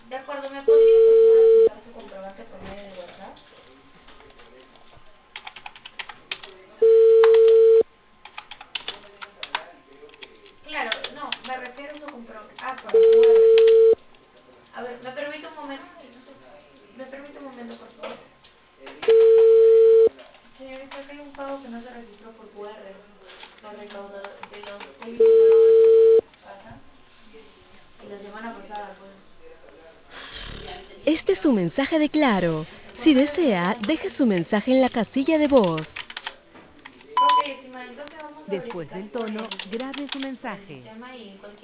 De acuerdo, ¿me podría por favor apuntar su comprobante por medio de WhatsApp? Claro, no, me refiero a su comprobante. Ah, por el QR. A ver, ¿me permite un momento? ¿Me permite un momento, por favor? Señorita, acá hay un pago que no se registró por QR. Los recaudadores de los políticos pasa. Y la semana pasada, pues. Este es su mensaje de Claro. Por Si medio de desea, WhatsApp. deje su mensaje en la casilla de voz. Ok, estimada, entonces vamos a Después verificar del por tono, grabe su por el mensaje. sistema y cualquier